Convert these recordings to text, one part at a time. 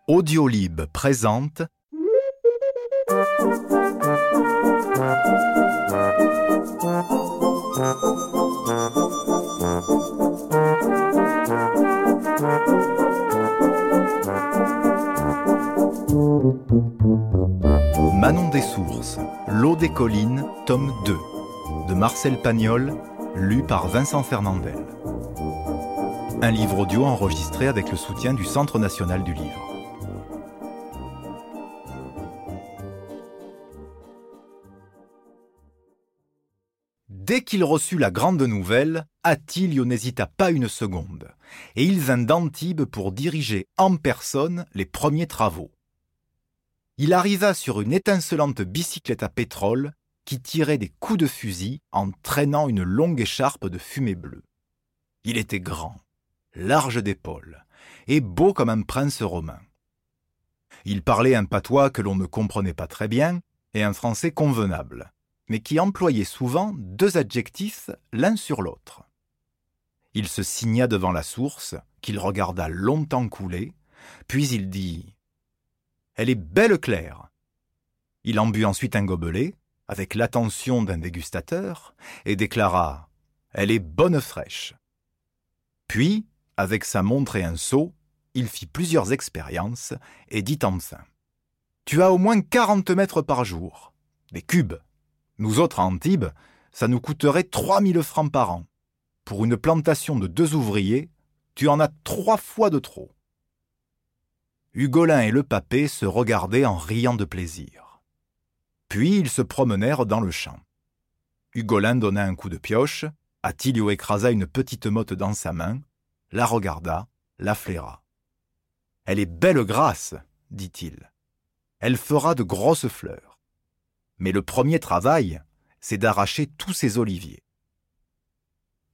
Audiolib présente Manon des Sources, L'eau des collines, tome 2, de Marcel Pagnol, lu par Vincent Fernandel. Un livre audio enregistré avec le soutien du Centre national du livre. Dès qu'il reçut la grande nouvelle, Attilio n'hésita pas une seconde, et il vint d'Antibes pour diriger en personne les premiers travaux. Il arriva sur une étincelante bicyclette à pétrole qui tirait des coups de fusil en traînant une longue écharpe de fumée bleue. Il était grand, large d'épaules, et beau comme un prince romain. Il parlait un patois que l'on ne comprenait pas très bien et un français convenable, mais qui employait souvent deux adjectifs l'un sur l'autre. Il se signa devant la source, qu'il regarda longtemps couler, puis il dit « Elle est belle claire !» Il en but ensuite un gobelet, avec l'attention d'un dégustateur, et déclara « Elle est bonne fraîche !» Puis, avec sa montre et un seau, il fit plusieurs expériences et dit enfin « Tu as au moins 40 mètres par jour, des cubes. Nous autres à Antibes, ça nous coûterait 3000 francs par an. Pour une plantation de 2 ouvriers, tu en as 3 fois de trop. » Hugolin et le papé se regardaient en riant de plaisir. Puis ils se promenèrent dans le champ. Hugolin donna un coup de pioche, Attilio écrasa une petite motte dans sa main, la regarda, la flaira. « Elle est belle grasse, dit-il. Elle fera de grosses fleurs. Mais le premier travail, c'est d'arracher tous ces oliviers. » « Tous »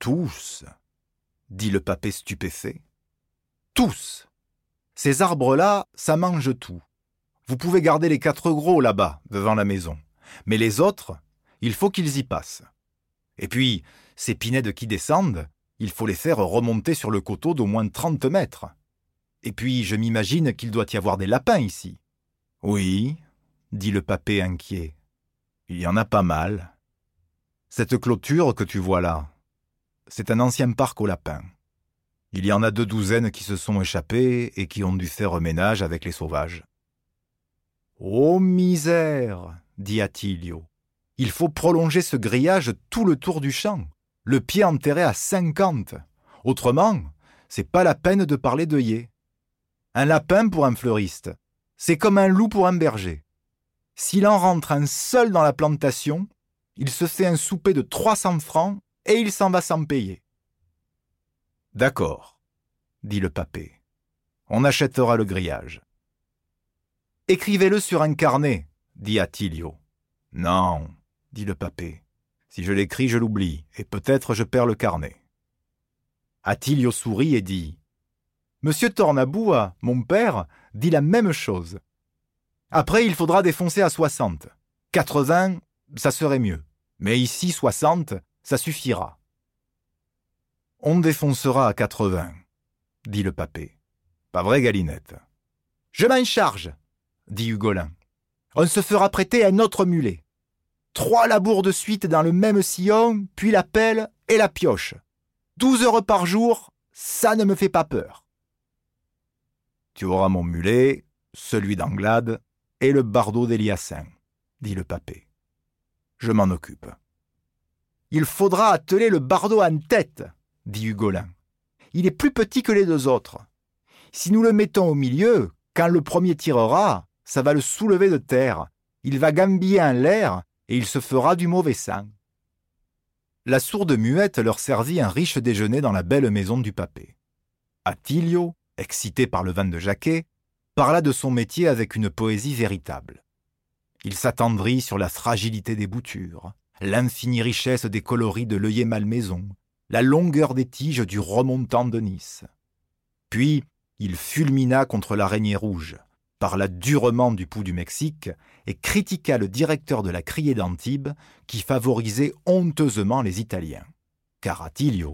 dit le papé stupéfait. « Tous. Ces arbres-là, ça mange tout. Vous pouvez garder les 4 gros là-bas, devant la maison. Mais les autres, il faut qu'ils y passent. Et puis, ces pinèdes qui descendent, il faut les faire remonter sur le coteau d'au moins 30 mètres. Et puis, je m'imagine qu'il doit y avoir des lapins ici. »« Oui, » dit le papé inquiet. « Il y en a pas mal. Cette clôture que tu vois là, c'est un ancien parc aux lapins. Il y en a 2 douzaines qui se sont échappés et qui ont dû faire ménage avec les sauvages. »« Oh misère !» dit Attilio. « Il faut prolonger ce grillage tout le tour du champ, le pied enterré à 50. Autrement, c'est pas la peine de parler d'œillets. Un lapin pour un fleuriste, c'est comme un loup pour un berger. S'il en rentre un seul dans la plantation, il se fait un souper de 300 francs et il s'en va sans payer. »« D'accord, » dit le papé. « On achètera le grillage. »« Écrivez-le sur un carnet, » dit Attilio. « Non, » dit le papé. « Si je l'écris, je l'oublie, et peut-être je perds le carnet. » Attilio sourit et dit « Monsieur Tornabout, mon père, dit la même chose. Après, il faudra défoncer à 60. 80, ça serait mieux. Mais ici, 60, ça suffira. »« On défoncera à 80, » dit le papé. « Pas vrai, Galinette ?»« Je m'en charge, » dit Hugolin. « On se fera prêter un autre mulet. 3 labours de suite dans le même sillon, puis la pelle et la pioche. 12 heures par jour, ça ne me fait pas peur. »« Tu auras mon mulet, celui d'Anglade et le bardeau d'Eliassin, » dit le papé. « Je m'en occupe. »« Il faudra atteler le bardeau en tête, » dit Hugolin. « Il est plus petit que les 2 autres. Si nous le mettons au milieu, quand le premier tirera, ça va le soulever de terre. Il va gambiller en l'air et il se fera du mauvais sang. » La sourde muette leur servit un riche déjeuner dans la belle maison du papé. Attilio, excité par le vin de Jacquet, parla de son métier avec une poésie véritable. Il s'attendrit sur la fragilité des boutures, l'infinie richesse des coloris de l'œillet malmaison, la longueur des tiges du remontant de Nice. Puis, il fulmina contre l'araignée rouge, parla durement du pouls du Mexique et critiqua le directeur de la criée d'Antibes qui favorisait honteusement les Italiens. Car Attilio